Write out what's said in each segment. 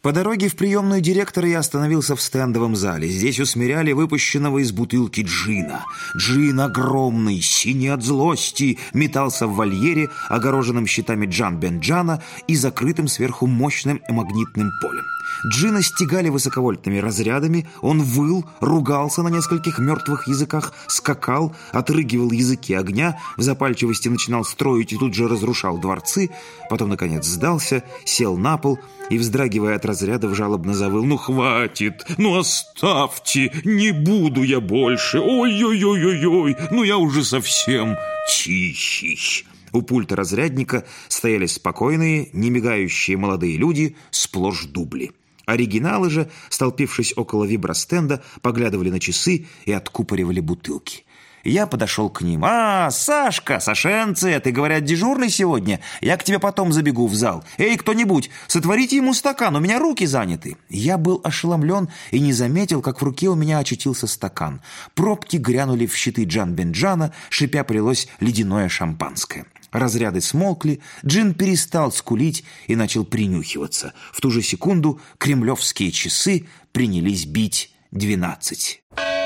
По дороге в приемную директора я остановился в стендовом зале. Здесь усмиряли выпущенного из бутылки джина. Джин огромный, синий от злости, метался в вольере, огороженном щитами Джан-Бен-Джана и закрытым сверху мощным магнитным полем. Джина стегали высоковольтными разрядами, он выл, ругался на нескольких мертвых языках, скакал, отрыгивал языки огня, в запальчивости начинал строить и тут же разрушал дворцы, потом, наконец, сдался, сел на пол и, вздрагивая от разрядов, жалобно завыл: «Ну, хватит! Ну, оставьте! Не буду я больше! Ой-ой-ой-ой-ой! Ну, я уже совсем тихий!» У пульта разрядника стояли спокойные, не мигающие молодые люди, сплошь дубли. Оригиналы же, столпившись около вибростенда, поглядывали на часы и откупоривали бутылки. Я подошел к ним. Сашка, Сашенце, ты, говорят, дежурный сегодня? Я к тебе потом забегу в зал. Эй, кто-нибудь, сотворите ему стакан, у меня руки заняты». Я был ошеломлен и не заметил, как в руке у меня очутился стакан. Пробки грянули в щиты Джан-Бен-Джана, шипя прилилось ледяное шампанское. Разряды смолкли, джин перестал скулить и начал принюхиваться. В ту же секунду кремлевские часы принялись бить 12.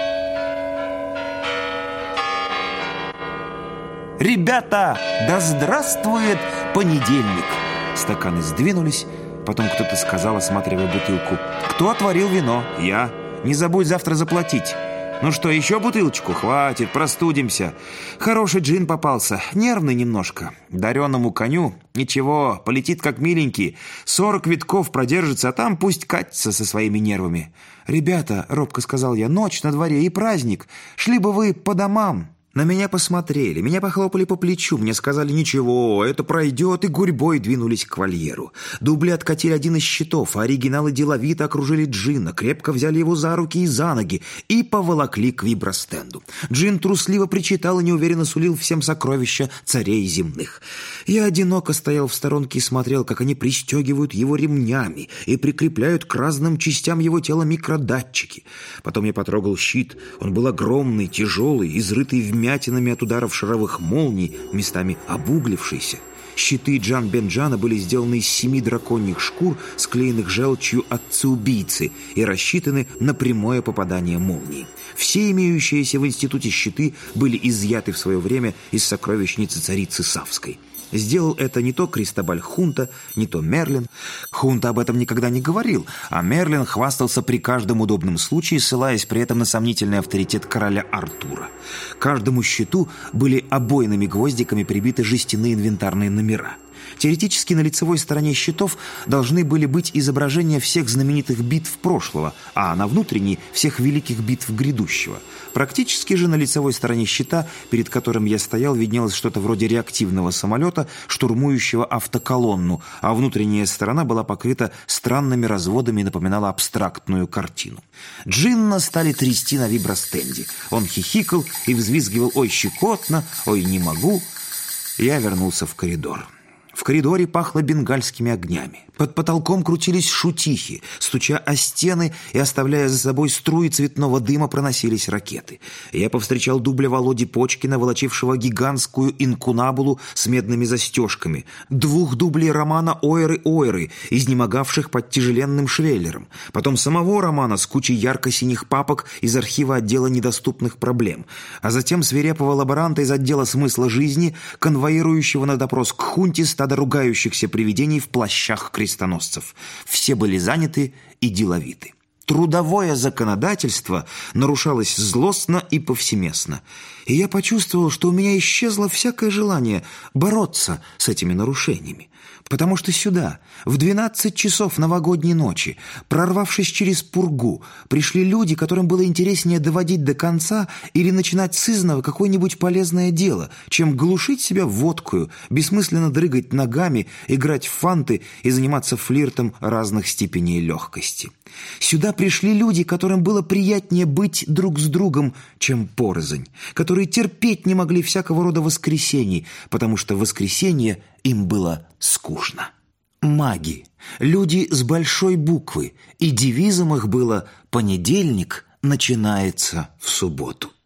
«Ребята, да здравствует понедельник!» Стаканы сдвинулись, потом кто-то сказал, осматривая бутылку: «Кто отварил вино?» «Я. Не забудь завтра заплатить». «Ну что, еще бутылочку? Хватит, простудимся. Хороший джин попался, нервный немножко. Дареному коню ничего, полетит как миленький. 40 витков продержится, а там пусть катится со своими нервами». «Ребята», — робко сказал я, — «ночь на дворе и праздник. Шли бы вы по домам». На меня посмотрели, меня похлопали по плечу, мне сказали: «Ничего, это пройдет», и гурьбой двинулись к вольеру. Дубли откатили один из щитов, а оригиналы деловито окружили джина, крепко взяли его за руки и за ноги и поволокли к вибростенду. Джин трусливо причитал и неуверенно сулил всем сокровища царей земных. Я одиноко стоял в сторонке и смотрел, как они пристегивают его ремнями и прикрепляют к разным частям его тела микродатчики. Потом я потрогал щит, он был огромный, тяжелый, изрытый вмятинами от ударов шаровых молний, местами обуглившийся. Щиты Джан-Бен-Джана были сделаны из 7 драконьих шкур, склеенных желчью отца-убийцы, и рассчитаны на прямое попадание молнии. Все имеющиеся в институте щиты были изъяты в свое время из сокровищницы царицы Савской. Сделал это не то Кристобаль Хунта, не то Мерлин. Хунта об этом никогда не говорил, а Мерлин хвастался при каждом удобном случае, ссылаясь при этом на сомнительный авторитет короля Артура. К каждому щиту были обойными гвоздиками прибиты жестяные инвентарные номера. Теоретически на лицевой стороне щитов должны были быть изображения всех знаменитых битв прошлого, а на внутренней – всех великих битв грядущего. Практически же на лицевой стороне щита, перед которым я стоял, виднелось что-то вроде реактивного самолета, штурмующего автоколонну, а внутренняя сторона была покрыта странными разводами и напоминала абстрактную картину. Джинна стали трясти на вибростенде. Он хихикал и взвизгивал: «Ой, щекотно! Ой, не могу!» Я вернулся в коридор. В коридоре пахло бенгальскими огнями. Под потолком крутились шутихи. Стуча о стены и оставляя за собой струи цветного дыма, проносились ракеты. Я повстречал дубля Володи Почкина, волочившего гигантскую инкунабулу с медными застежками. 2 дублей Романа Ойры, изнемогавших под тяжеленным швеллером. Потом самого Романа с кучей ярко-синих папок из архива отдела недоступных проблем. А затем свирепого лаборанта из отдела смысла жизни, конвоирующего на допрос к хунте стадо ругающихся привидений в плащах крестоносцев. Все были заняты и деловиты. Трудовое законодательство нарушалось злостно и повсеместно. И я почувствовал, что у меня исчезло всякое желание бороться с этими нарушениями. Потому что сюда, в 12 часов новогодней ночи, прорвавшись через пургу, пришли люди, которым было интереснее доводить до конца или начинать с изного какое-нибудь полезное дело, чем глушить себя водкою, бессмысленно дрыгать ногами, играть в фанты и заниматься флиртом разных степеней легкости. Сюда пришли люди, которым было приятнее быть друг с другом, чем порознь, которые терпеть не могли всякого рода воскресений, потому что воскресенье им было скучно. Маги, люди с большой буквы, и девизом их было «Понедельник начинается в субботу».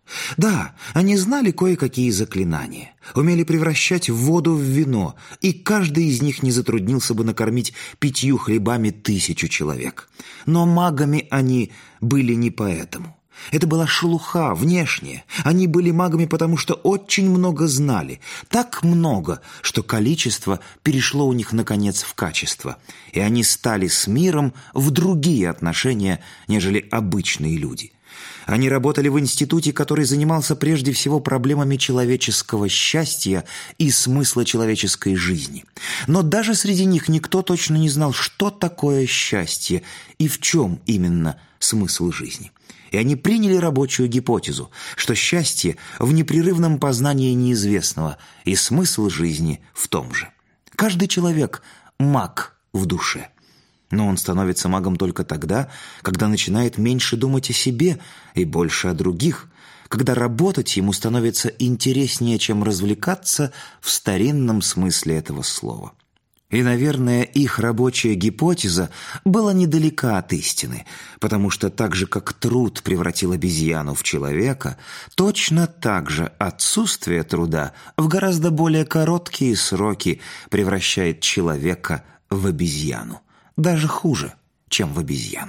Да, они знали кое-какие заклинания, умели превращать воду в вино, и каждый из них не затруднился бы накормить 5 хлебами 1000 человек. Но магами они были не поэтому. Это была шелуха, внешняя. Они были магами, потому что очень много знали. Так много, что количество перешло у них, наконец, в качество. И они стали с миром в другие отношения, нежели обычные люди. Они работали в институте, который занимался прежде всего проблемами человеческого счастья и смысла человеческой жизни. Но даже среди них никто точно не знал, что такое счастье и в чем именно смысл жизни. И они приняли рабочую гипотезу, что счастье в непрерывном познании неизвестного и смысл жизни в том же. Каждый человек – маг в душе. Но он становится магом только тогда, когда начинает меньше думать о себе и больше о других, когда работать ему становится интереснее, чем развлекаться в старинном смысле этого слова. И, наверное, их рабочая гипотеза была недалека от истины, потому что так же, как труд превратил обезьяну в человека, точно так же отсутствие труда в гораздо более короткие сроки превращает человека в обезьяну. Даже хуже, чем в обезьяну.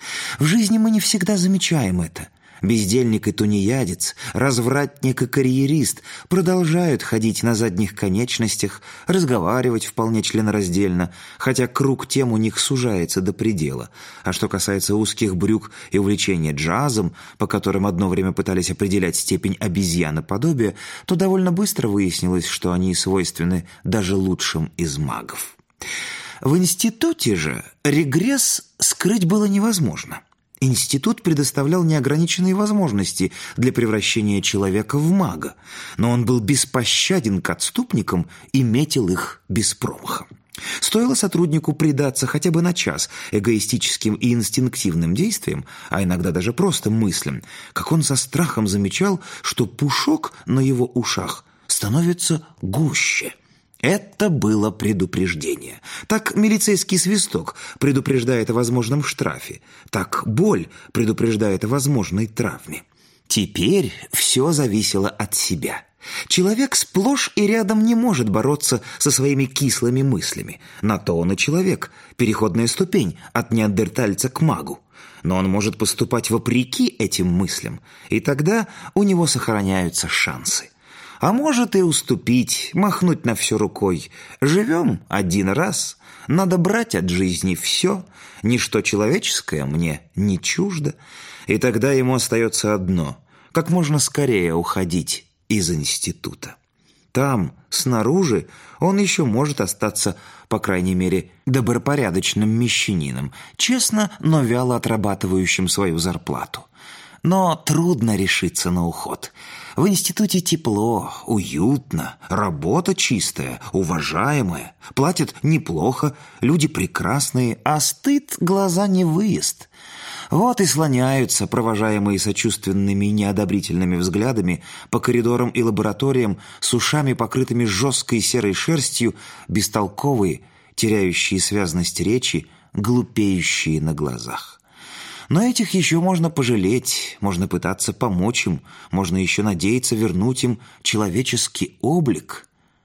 В жизни мы не всегда замечаем это. Бездельник и тунеядец, развратник и карьерист продолжают ходить на задних конечностях, разговаривать вполне членораздельно, хотя круг тем у них сужается до предела. А что касается узких брюк и увлечения джазом, по которым одно время пытались определять степень обезьяноподобия, то довольно быстро выяснилось, что они свойственны даже лучшим из магов. В институте же регресс скрыть было невозможно. Институт предоставлял неограниченные возможности для превращения человека в мага, но он был беспощаден к отступникам и метил их без промаха. Стоило сотруднику предаться хотя бы на час эгоистическим и инстинктивным действиям, а иногда даже просто мыслям, как он со страхом замечал, что пушок на его ушах становится гуще. Это было предупреждение. Так милицейский свисток предупреждает о возможном штрафе. Так боль предупреждает о возможной травме. Теперь все зависело от себя. Человек сплошь и рядом не может бороться со своими кислыми мыслями. На то он и человек, переходная ступень от неандертальца к магу. Но он может поступать вопреки этим мыслям, и тогда у него сохраняются шансы. А может и уступить, махнуть на все рукой. Живем один раз, надо брать от жизни все, ничто человеческое мне не чуждо. И тогда ему остается одно – как можно скорее уходить из института. Там, снаружи, он еще может остаться, по крайней мере, добропорядочным мещанином, честно, но вяло отрабатывающим свою зарплату. Но трудно решиться на уход. В институте тепло, уютно, работа чистая, уважаемая, платят неплохо, люди прекрасные, а стыд глаза не выезд. Вот и слоняются, провожаемые сочувственными и неодобрительными взглядами, по коридорам и лабораториям с ушами, покрытыми жесткой серой шерстью, бестолковые, теряющие связность речи, глупеющие на глазах. Но этих еще можно пожалеть, можно пытаться помочь им, можно еще надеяться вернуть им человеческий облик.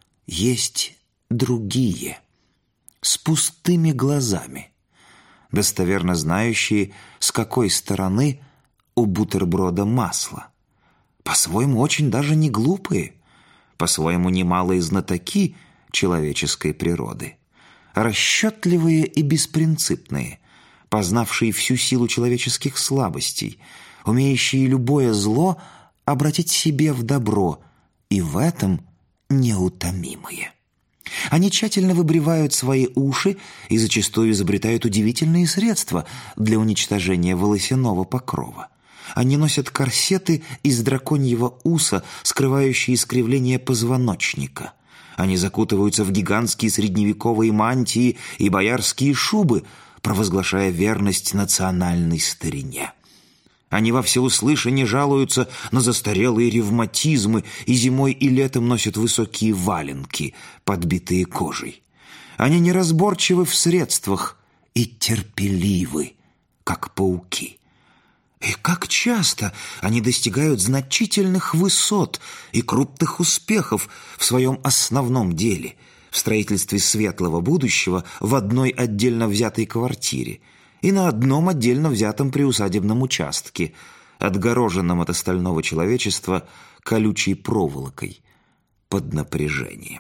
Есть другие, с пустыми глазами, достоверно знающие, с какой стороны у бутерброда масло. По-своему очень даже не глупые, по-своему немалые знатоки человеческой природы, расчетливые и беспринципные, познавшие всю силу человеческих слабостей, умеющие любое зло обратить себе в добро, и в этом неутомимые. Они тщательно выбривают свои уши и зачастую изобретают удивительные средства для уничтожения волосяного покрова. Они носят корсеты из драконьего уса, скрывающие искривление позвоночника. Они закутываются в гигантские средневековые мантии и боярские шубы, провозглашая верность национальной старине. Они во всеуслышание жалуются на застарелые ревматизмы и зимой и летом носят высокие валенки, подбитые кожей. Они неразборчивы в средствах и терпеливы, как пауки. И как часто они достигают значительных высот и крупных успехов в своем основном деле, в строительстве светлого будущего в одной отдельно взятой квартире и на одном отдельно взятом приусадебном участке, отгороженном от остального человечества колючей проволокой под напряжением.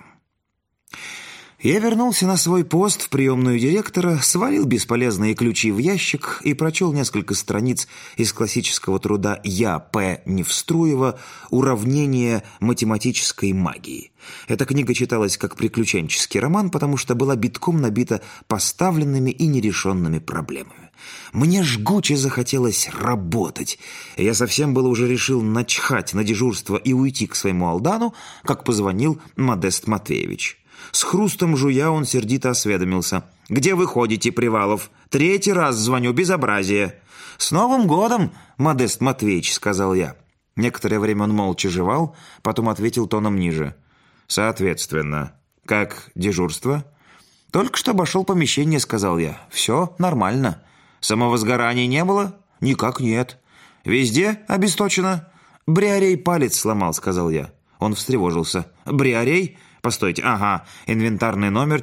Я вернулся на свой пост в приемную директора, свалил бесполезные ключи в ящик и прочел несколько страниц из классического труда Я. П. Невструева «Уравнение математической магии». Эта книга читалась как приключенческий роман, потому что была битком набита поставленными и нерешенными проблемами. Мне жгуче захотелось работать. Я совсем было уже решил начхать на дежурство и уйти к своему Алдану, как позвонил Модест Матвеевич. С хрустом жуя он сердито осведомился. «Где вы ходите, Привалов? 3-й раз звоню, безобразие!» «С Новым годом, Модест Матвеевич!» — сказал я. Некоторое время он молча жевал, потом ответил тоном ниже. «Соответственно, как дежурство?» «Только что обошел помещение», — сказал я. «Все нормально. Самовозгораний не было?» «Никак нет». «Везде обесточено?» «Бриарей палец сломал», — сказал я. Он встревожился. «Бриарей? Постойте, ага, инвентарный номер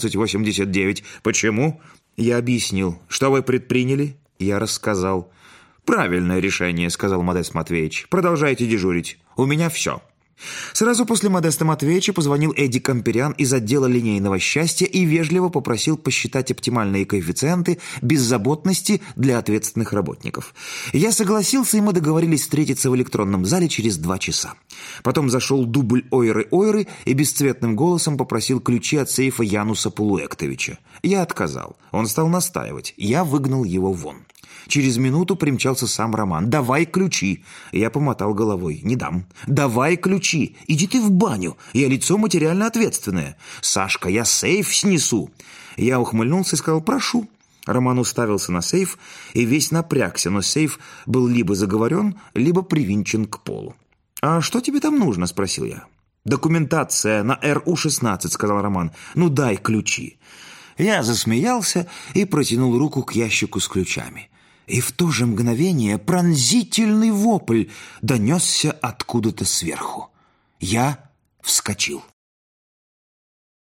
1489. Почему?» Я объяснил. «Что вы предприняли?» Я рассказал. «Правильное решение», — сказал Модест Матвеевич. «Продолжайте дежурить. У меня все». Сразу после Модеста Матвеевича позвонил Эдди Камперян из отдела линейного счастья и вежливо попросил посчитать оптимальные коэффициенты беззаботности для ответственных работников. Я согласился, и мы договорились встретиться в электронном зале через 2 часа. Потом зашел дубль Ойры и бесцветным голосом попросил ключи от сейфа Януса Полуэктовича. Я отказал. Он стал настаивать. Я выгнал его вон. Через минуту примчался сам Роман. «Давай ключи!» Я помотал головой. «Не дам». «Давай ключи! Иди ты в баню! Я лицо материально ответственное!» «Сашка, я сейф снесу!» Я ухмыльнулся и сказал «прошу». Роман уставился на сейф и весь напрягся, но сейф был либо заговорен, либо привинчен к полу. «А что тебе там нужно?» – спросил я. «Документация на РУ-16», – сказал Роман. «Ну дай ключи». Я засмеялся и протянул руку к ящику с ключами. И в то же мгновение пронзительный вопль донесся откуда-то сверху. Я вскочил.